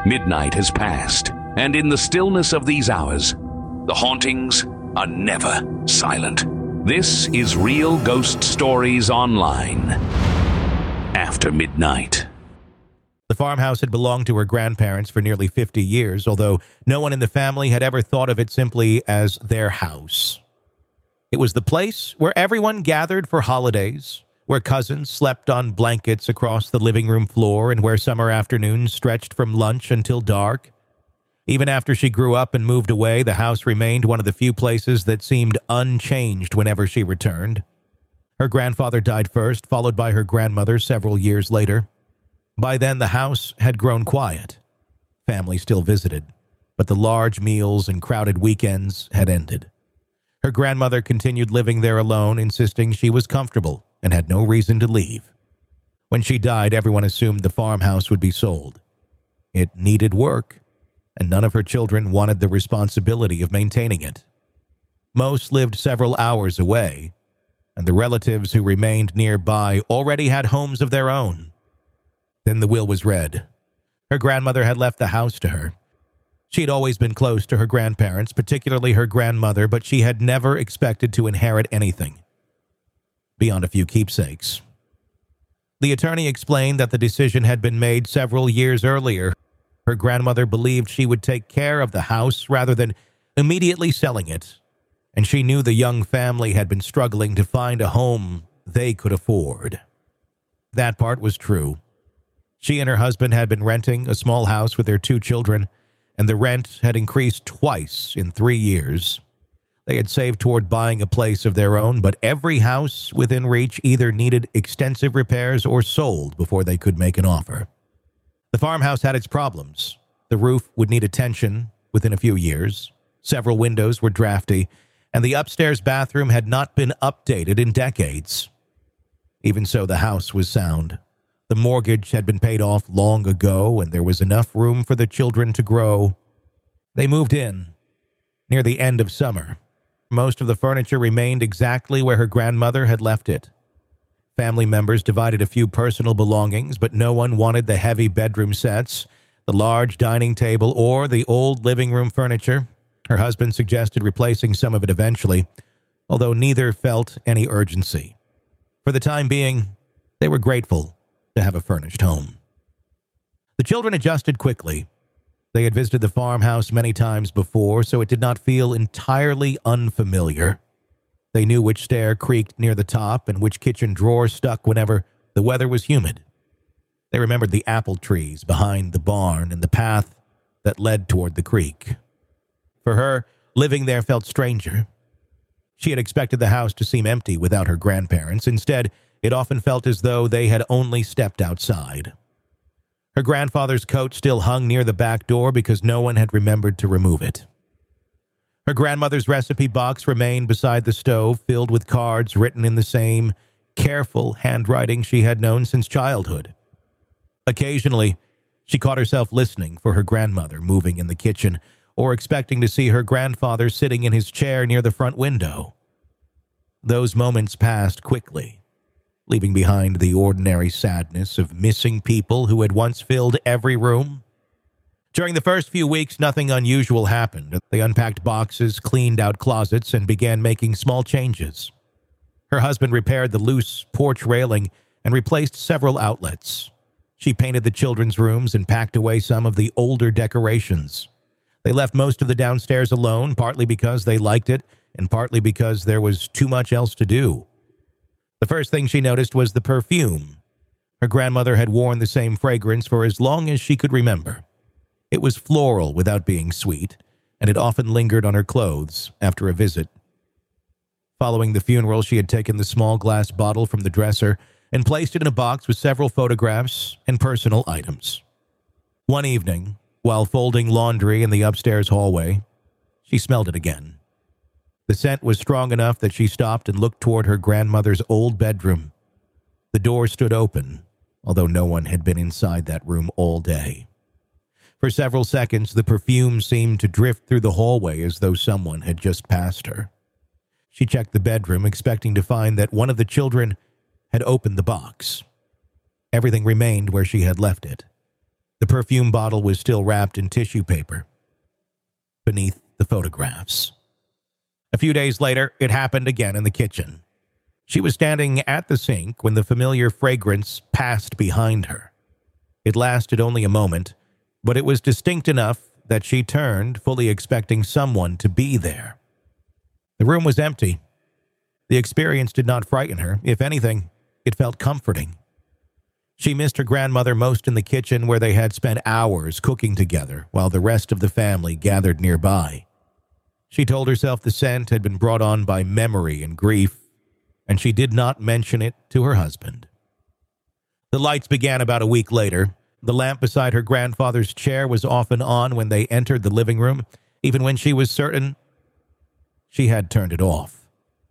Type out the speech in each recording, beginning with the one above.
Midnight has passed, and in the stillness of these hours, the hauntings are never silent. This is Real Ghost Stories Online. After Midnight. The farmhouse had belonged to her grandparents for nearly 50 years, although no one in the family had ever thought of it simply as their house. It was the place where everyone gathered for holidays, where cousins slept on blankets across the living room floor, and where summer afternoons stretched from lunch until dark. Even after she grew up and moved away, the house remained one of the few places that seemed unchanged whenever she returned. Her grandfather died first, followed by her grandmother several years later. By then, the house had grown quiet. Family still visited, but the large meals and crowded weekends had ended. Her grandmother continued living there alone, insisting she was comfortable and had no reason to leave. When she died, everyone assumed the farmhouse would be sold. It needed work, and none of her children wanted the responsibility of maintaining it. Most lived several hours away, and the relatives who remained nearby already had homes of their own. Then the will was read. Her grandmother had left the house to her. She had always been close to her grandparents, particularly her grandmother, but she had never expected to inherit anything beyond a few keepsakes. The attorney explained that the decision had been made several years earlier. Her grandmother believed she would take care of the house rather than immediately selling it, and she knew the young family had been struggling to find a home they could afford. That part was true. She and her husband had been renting a small house with their 2 children, and the rent had increased twice in 3 years. They had saved toward buying a place of their own, but every house within reach either needed extensive repairs or sold before they could make an offer. The farmhouse had its problems. The roof would need attention within a few years. Several windows were drafty, and the upstairs bathroom had not been updated in decades. Even so, the house was sound. The mortgage had been paid off long ago, and there was enough room for the children to grow. They moved in near the end of summer. Most of the furniture remained exactly where her grandmother had left it. Family members divided a few personal belongings, but no one wanted the heavy bedroom sets, the large dining table, or the old living room furniture. Her husband suggested replacing some of it eventually, although neither felt any urgency. For the time being, they were grateful to have a furnished home. The children adjusted quickly. They had visited the farmhouse many times before, so it did not feel entirely unfamiliar. They knew which stair creaked near the top and which kitchen drawer stuck whenever the weather was humid. They remembered the apple trees behind the barn and the path that led toward the creek. For her, living there felt stranger. She had expected the house to seem empty without her grandparents. Instead, it often felt as though they had only stepped outside. Her grandfather's coat still hung near the back door because no one had remembered to remove it. Her grandmother's recipe box remained beside the stove, filled with cards written in the same careful handwriting she had known since childhood. Occasionally, she caught herself listening for her grandmother moving in the kitchen or expecting to see her grandfather sitting in his chair near the front window. Those moments passed quickly, leaving behind the ordinary sadness of missing people who had once filled every room. During the first few weeks, nothing unusual happened. They unpacked boxes, cleaned out closets, and began making small changes. Her husband repaired the loose porch railing and replaced several outlets. She painted the children's rooms and packed away some of the older decorations. They left most of the downstairs alone, partly because they liked it and partly because there was too much else to do. The first thing she noticed was the perfume. Her grandmother had worn the same fragrance for as long as she could remember. It was floral without being sweet, and it often lingered on her clothes after a visit. Following the funeral, she had taken the small glass bottle from the dresser and placed it in a box with several photographs and personal items. One evening, while folding laundry in the upstairs hallway, she smelled it again. The scent was strong enough that she stopped and looked toward her grandmother's old bedroom. The door stood open, although no one had been inside that room all day. For several seconds, the perfume seemed to drift through the hallway as though someone had just passed her. She checked the bedroom, expecting to find that one of the children had opened the box. Everything remained where she had left it. The perfume bottle was still wrapped in tissue paper beneath the photographs. A few days later, it happened again in the kitchen. She was standing at the sink when the familiar fragrance passed behind her. It lasted only a moment, but it was distinct enough that she turned, fully expecting someone to be there. The room was empty. The experience did not frighten her. If anything, it felt comforting. She missed her grandmother most in the kitchen, where they had spent hours cooking together while the rest of the family gathered nearby. She told herself the scent had been brought on by memory and grief, and she did not mention it to her husband. The lights began about a week later. The lamp beside her grandfather's chair was often on when they entered the living room, even when she was certain she had turned it off.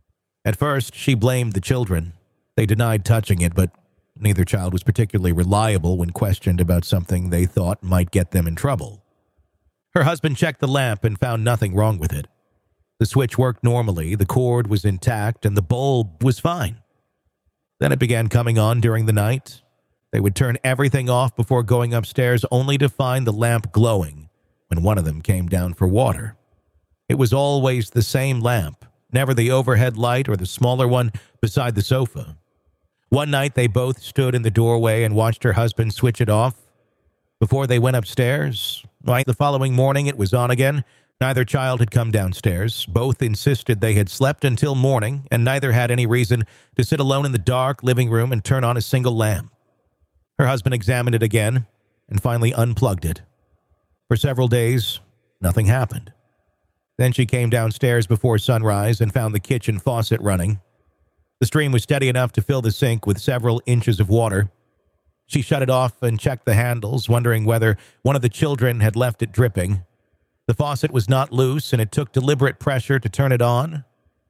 At first, she blamed the children. They denied touching it, but neither child was particularly reliable when questioned about something they thought might get them in trouble. Her husband checked the lamp and found nothing wrong with it. The switch worked normally, the cord was intact, and the bulb was fine. Then it began coming on during the night. They would turn everything off before going upstairs, only to find the lamp glowing when one of them came down for water. It was always the same lamp, never the overhead light or the smaller one beside the sofa. One night, they both stood in the doorway and watched her husband switch it off before they went upstairs. The following morning, it was on again. Neither child had come downstairs. Both insisted they had slept until morning, and neither had any reason to sit alone in the dark living room and turn on a single lamp. Her husband examined it again and finally unplugged it. For several days, nothing happened. Then she came downstairs before sunrise and found the kitchen faucet running. The stream was steady enough to fill the sink with several inches of water. She shut it off and checked the handles, wondering whether one of the children had left it dripping. The faucet was not loose, and it took deliberate pressure to turn it on.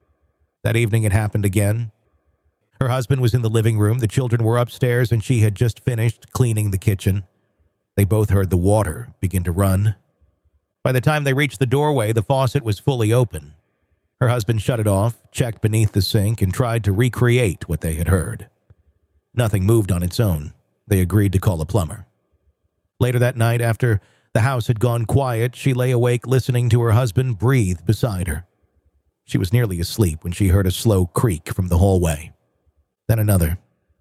That evening it happened again. Her husband was in the living room, the children were upstairs, and she had just finished cleaning the kitchen. They both heard the water begin to run. By the time they reached the doorway, the faucet was fully open. Her husband shut it off, checked beneath the sink, and tried to recreate what they had heard. Nothing moved on its own. They agreed to call a plumber. Later that night, after the house had gone quiet, she lay awake listening to her husband breathe beside her. She was nearly asleep when she heard a slow creak from the hallway. Then another.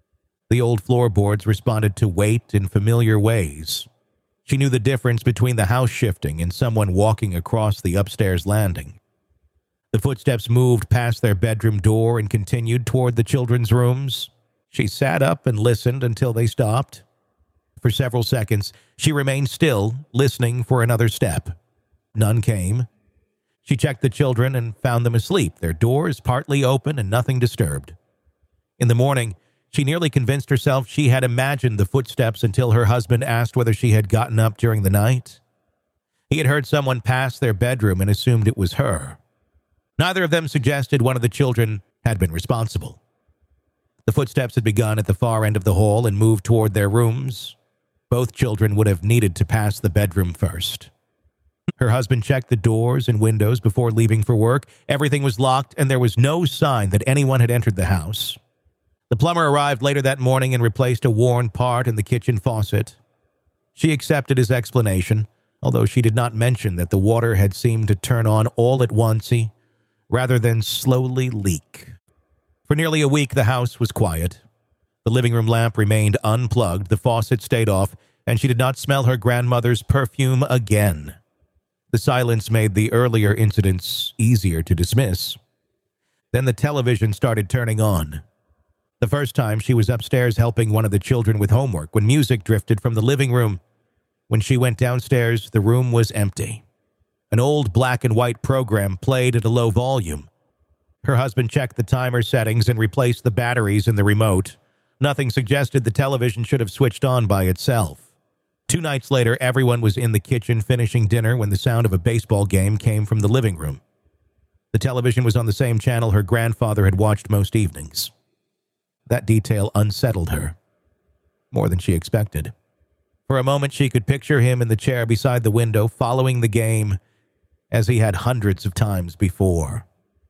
The old floorboards responded to weight in familiar ways. She knew the difference between the house shifting and someone walking across the upstairs landing. The footsteps moved past their bedroom door and continued toward the children's rooms. She sat up and listened until they stopped. For several seconds, she remained still, listening for another step. None came. She checked the children and found them asleep, their doors partly open and nothing disturbed. In the morning, she nearly convinced herself she had imagined the footsteps until her husband asked whether she had gotten up during the night. He had heard someone pass their bedroom and assumed it was her. Neither of them suggested one of the children had been responsible. The footsteps had begun at the far end of the hall and moved toward their rooms. Both children would have needed to pass the bedroom first. Her husband checked the doors and windows before leaving for work. Everything was locked, and there was no sign that anyone had entered the house. The plumber arrived later that morning and replaced a worn part in the kitchen faucet. She accepted his explanation, although she did not mention that the water had seemed to turn on all at once, rather than slowly leak. For nearly a week, the house was quiet. The living room lamp remained unplugged, the faucet stayed off, and she did not smell her grandmother's perfume again. The silence made the earlier incidents easier to dismiss. Then the television started turning on. The first time, she was upstairs helping one of the children with homework when music drifted from the living room. When she went downstairs, the room was empty. An old black and white program played at a low volume. Her husband checked the timer settings and replaced the batteries in the remote. Nothing suggested the television should have switched on by itself. 2 nights later, everyone was in the kitchen finishing dinner when the sound of a baseball game came from the living room. The television was on the same channel her grandfather had watched most evenings. That detail unsettled her, more than she expected. For a moment, she could picture him in the chair beside the window, following the game as he had hundreds of times before.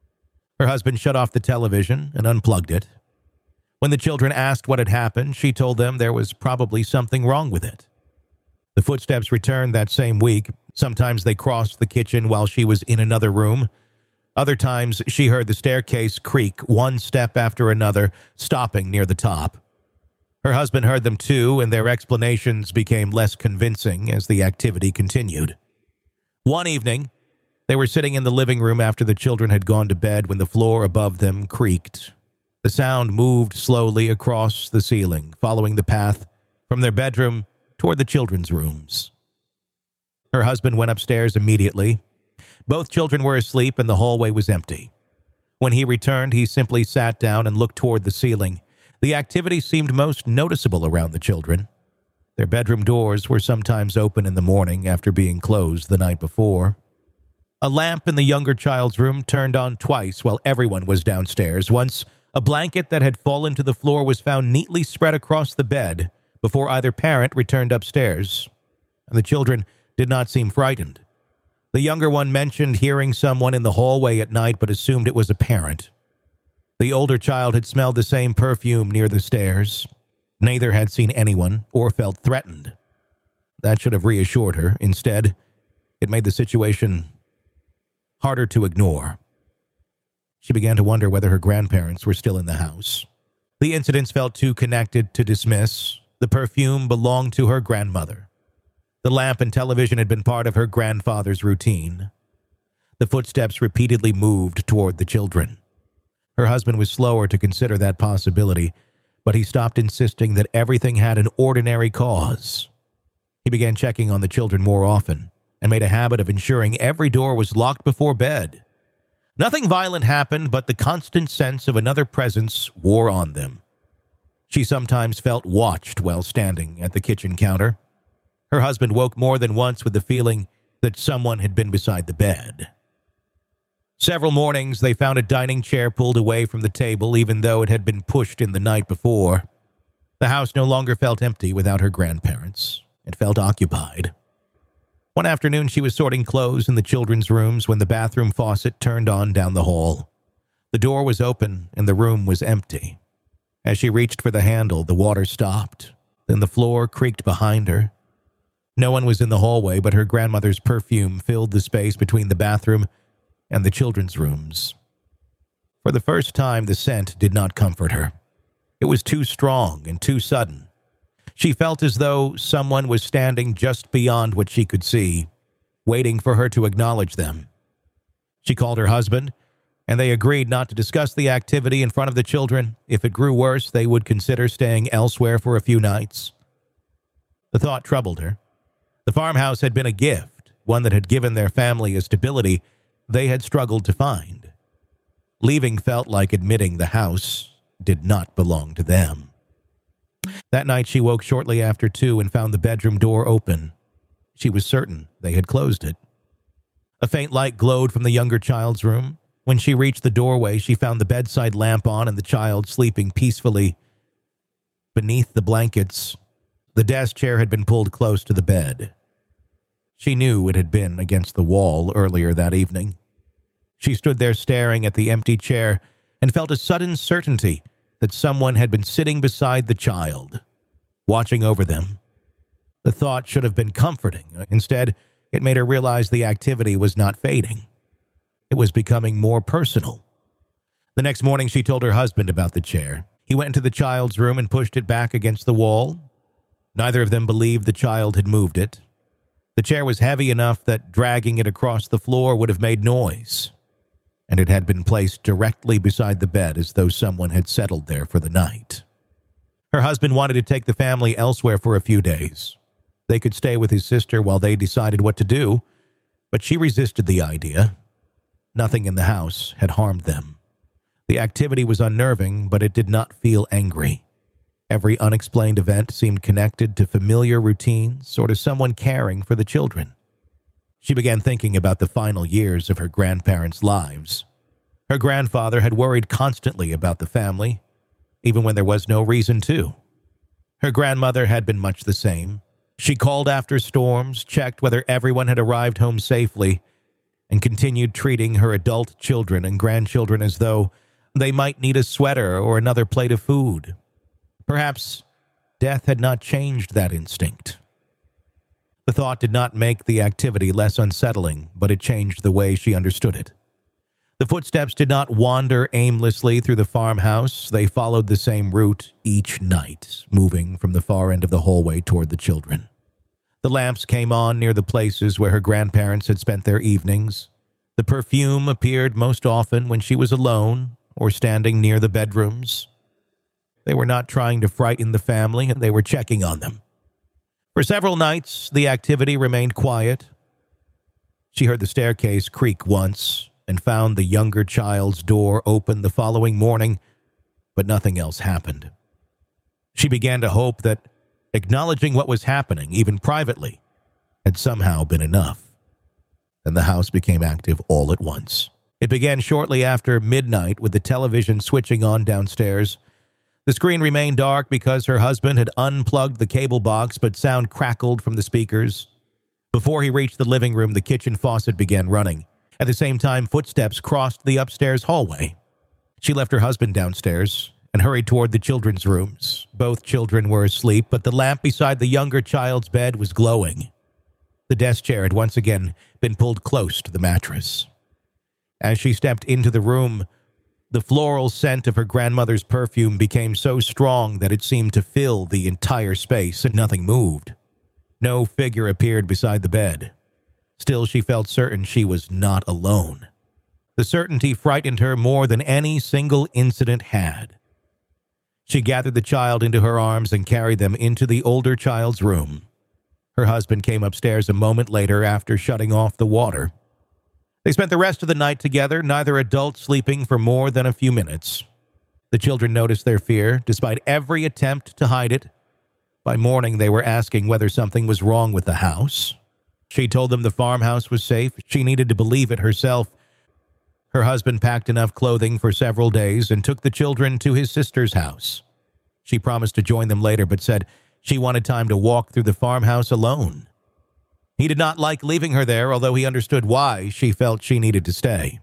Her husband shut off the television and unplugged it. When the children asked what had happened, she told them there was probably something wrong with it. The The footsteps returned that same week. Sometimes they crossed the kitchen while she was in another room. Other times, she heard the staircase creak one step after another, stopping near the top. Her husband heard them too, and their explanations became less convincing as the activity continued. One evening, they were sitting in the living room after the children had gone to bed when the floor above them creaked. The sound moved slowly across the ceiling, following the path from their bedroom toward the children's rooms. Her husband went upstairs immediately. Both children were asleep and the hallway was empty. When he returned, he simply sat down and looked toward the ceiling. The activity seemed most noticeable around the children. Their bedroom doors were sometimes open in the morning after being closed the night before. A lamp in the younger child's room turned on twice while everyone was downstairs. Once, a blanket that had fallen to the floor was found neatly spread across the bed before either parent returned upstairs, and the children did not seem frightened. The younger one mentioned hearing someone in the hallway at night but assumed it was a parent. The older child had smelled the same perfume near the stairs. Neither had seen anyone or felt threatened. That should have reassured her. Instead, it made the situation harder to ignore. She began to wonder whether her grandparents were still in the house. The incidents felt too connected to dismiss. The perfume belonged to her grandmother. The lamp and television had been part of her grandfather's routine. The footsteps repeatedly moved toward the children. Her husband was slower to consider that possibility, but he stopped insisting that everything had an ordinary cause. He began checking on the children more often and made a habit of ensuring every door was locked before bed. Nothing violent happened, but the constant sense of another presence wore on them. She sometimes felt watched while standing at the kitchen counter. Her husband woke more than once with the feeling that someone had been beside the bed. Several mornings, they found a dining chair pulled away from the table, even though it had been pushed in the night before. The house no longer felt empty without her grandparents. It felt occupied. One afternoon, she was sorting clothes in the children's rooms when the bathroom faucet turned on down the hall. The door was open and the room was empty. As she reached for the handle, the water stopped. Then the floor creaked behind her. No one was in the hallway, but her grandmother's perfume filled the space between the bathroom and the children's rooms. For the first time, the scent did not comfort her. It was too strong and too sudden. She felt as though someone was standing just beyond what she could see, waiting for her to acknowledge them. She called her husband, and they agreed not to discuss the activity in front of the children. If it grew worse, they would consider staying elsewhere for a few nights. The thought troubled her. The farmhouse had been a gift, one that had given their family a stability they had struggled to find. Leaving felt like admitting the house did not belong to them. That night she woke shortly after 2 and found the bedroom door open. She was certain they had closed it. A faint light glowed from the younger child's room. When she reached the doorway, she found the bedside lamp on and the child sleeping peacefully beneath the blankets. The desk chair had been pulled close to the bed. She knew it had been against the wall earlier that evening. She stood there staring at the empty chair and felt a sudden certainty that someone had been sitting beside the child, watching over them. The thought should have been comforting. Instead, it made her realize the activity was not fading. It was becoming more personal. The next morning, she told her husband about the chair. He went into the child's room and pushed it back against the wall. Neither of them believed the child had moved it. The chair was heavy enough that dragging it across the floor would have made noise, and it had been placed directly beside the bed as though someone had settled there for the night. Her husband wanted to take the family elsewhere for a few days. They could stay with his sister while they decided what to do, but she resisted the idea. Nothing in the house had harmed them. The activity was unnerving, but it did not feel angry. Every unexplained event seemed connected to familiar routines or to someone caring for the children. She began thinking about the final years of her grandparents' lives. Her grandfather had worried constantly about the family, even when there was no reason to. Her grandmother had been much the same. She called after storms, checked whether everyone had arrived home safely, and continued treating her adult children and grandchildren as though they might need a sweater or another plate of food. Perhaps death had not changed that instinct. The thought did not make the activity less unsettling, but it changed the way she understood it. The footsteps did not wander aimlessly through the farmhouse. They followed the same route each night, moving from the far end of the hallway toward the children. The lamps came on near the places where her grandparents had spent their evenings. The perfume appeared most often when she was alone or standing near the bedrooms. They were not trying to frighten the family, and they were checking on them. For several nights, the activity remained quiet. She heard the staircase creak once and found the younger child's door open the following morning, but nothing else happened. She began to hope that acknowledging what was happening, even privately, had somehow been enough. Then the house became active all at once. It began shortly after midnight with the television switching on downstairs. The screen remained dark because her husband had unplugged the cable box, but sound crackled from the speakers. Before he reached the living room, the kitchen faucet began running. At the same time, footsteps crossed the upstairs hallway. She left her husband downstairs and hurried toward the children's rooms. Both children were asleep, but the lamp beside the younger child's bed was glowing. The desk chair had once again been pulled close to the mattress. As she stepped into the room, the floral scent of her grandmother's perfume became so strong that it seemed to fill the entire space, and nothing moved. No figure appeared beside the bed. Still, she felt certain she was not alone. The certainty frightened her more than any single incident had. She gathered the child into her arms and carried them into the older child's room. Her husband came upstairs a moment later after shutting off the water. They spent the rest of the night together, neither adult sleeping for more than a few minutes. The children noticed their fear, despite every attempt to hide it. By morning, they were asking whether something was wrong with the house. She told them the farmhouse was safe. She needed to believe it herself. Her husband packed enough clothing for several days and took the children to his sister's house. She promised to join them later, but said she wanted time to walk through the farmhouse alone. He did not like leaving her there, although he understood why she felt she needed to stay.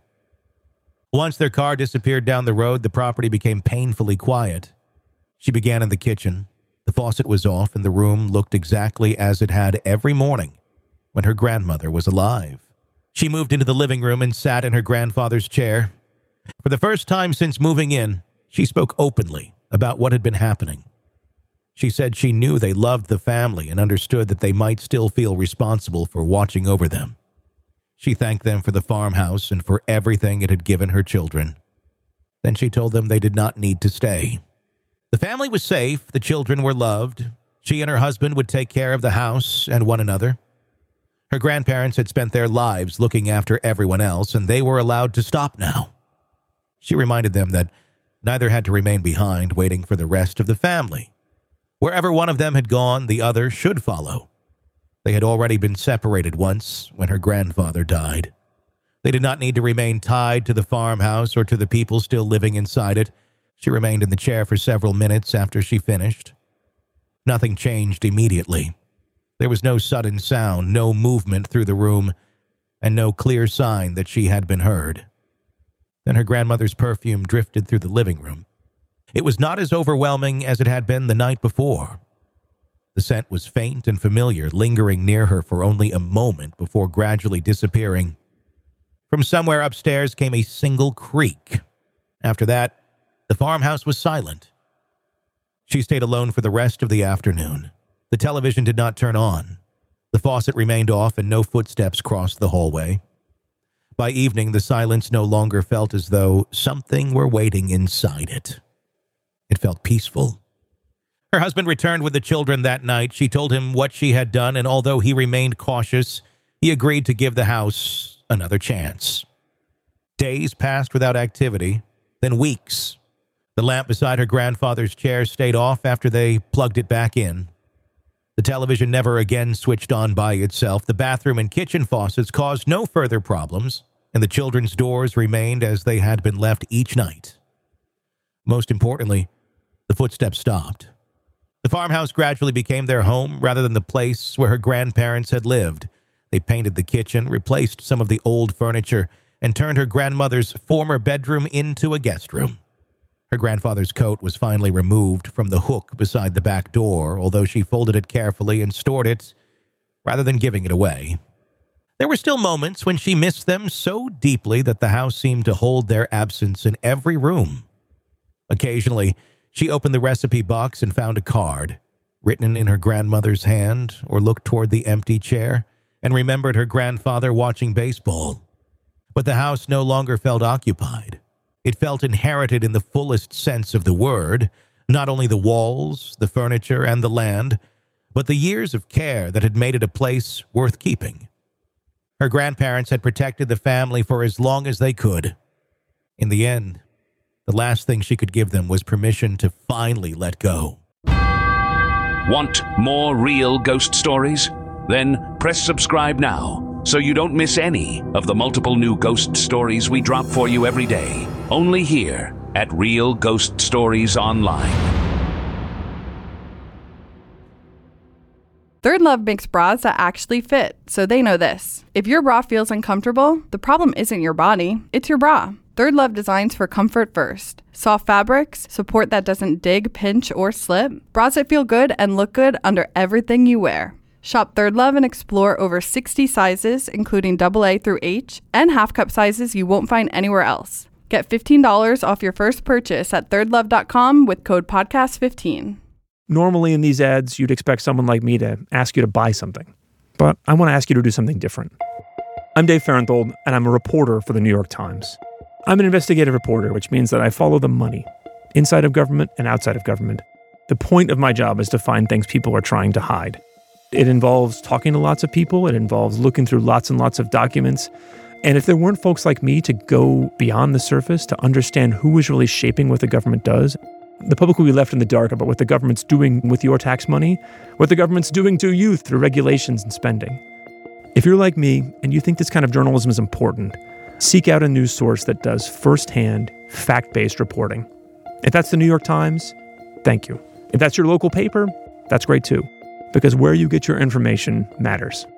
Once their car disappeared down the road, the property became painfully quiet. She began in the kitchen. The faucet was off, and the room looked exactly as it had every morning when her grandmother was alive. She moved into the living room and sat in her grandfather's chair. For the first time since moving in, she spoke openly about what had been happening. She said she knew they loved the family and understood that they might still feel responsible for watching over them. She thanked them for the farmhouse and for everything it had given her children. Then she told them they did not need to stay. The family was safe, the children were loved. She and her husband would take care of the house and one another. Her grandparents had spent their lives looking after everyone else, and they were allowed to stop now. She reminded them that neither had to remain behind, waiting for the rest of the family. Wherever one of them had gone, the other should follow. They had already been separated once when her grandfather died. They did not need to remain tied to the farmhouse or to the people still living inside it. She remained in the chair for several minutes after she finished. Nothing changed immediately. There was no sudden sound, no movement through the room, and no clear sign that she had been heard. Then her grandmother's perfume drifted through the living room. It was not as overwhelming as it had been the night before. The scent was faint and familiar, lingering near her for only a moment before gradually disappearing. From somewhere upstairs came a single creak. After that, the farmhouse was silent. She stayed alone for the rest of the afternoon. The television did not turn on. The faucet remained off and no footsteps crossed the hallway. By evening, the silence no longer felt as though something were waiting inside it. It felt peaceful. Her husband returned with the children that night. She told him what she had done, and although he remained cautious, he agreed to give the house another chance. Days passed without activity, then weeks. The lamp beside her grandfather's chair stayed off after they plugged it back in. The television never again switched on by itself. The bathroom and kitchen faucets caused no further problems, and the children's doors remained as they had been left each night. Most importantly, the footsteps stopped. The farmhouse gradually became their home rather than the place where her grandparents had lived. They painted the kitchen, replaced some of the old furniture, and turned her grandmother's former bedroom into a guest room. Her grandfather's coat was finally removed from the hook beside the back door, although she folded it carefully and stored it rather than giving it away. There were still moments when she missed them so deeply that the house seemed to hold their absence in every room. Occasionally, she opened the recipe box and found a card, written in her grandmother's hand, or looked toward the empty chair and remembered her grandfather watching baseball. But the house no longer felt occupied. It felt inherited in the fullest sense of the word, not only the walls, the furniture, and the land, but the years of care that had made it a place worth keeping. Her grandparents had protected the family for as long as they could. In the end, the last thing she could give them was permission to finally let go. Want more real ghost stories? Then press subscribe now so you don't miss any of the multiple new ghost stories we drop for you every day. Only here at Real Ghost Stories Online. Third Love makes bras that actually fit, so they know this. If your bra feels uncomfortable, the problem isn't your body, it's your bra. Third Love designs for comfort first. Soft fabrics, support that doesn't dig, pinch, or slip. Bras that feel good and look good under everything you wear. Shop Third Love and explore over 60 sizes, including AA through H, and half cup sizes you won't find anywhere else. Get $15 off your first purchase at thirdlove.com with code podcast15. Normally in these ads, you'd expect someone like me to ask you to buy something. But I want to ask you to do something different. I'm Dave Farenthold, and I'm a reporter for the New York Times. I'm an investigative reporter, which means that I follow the money, inside of government and outside of government. The point of my job is to find things people are trying to hide. It involves talking to lots of people. It involves looking through lots and lots of documents. And if there weren't folks like me to go beyond the surface to understand who is really shaping what the government does, the public will be left in the dark about what the government's doing with your tax money, what the government's doing to you through regulations and spending. If you're like me and you think this kind of journalism is important, seek out a news source that does firsthand, fact-based reporting. If that's the New York Times, thank you. If that's your local paper, that's great too, because where you get your information matters.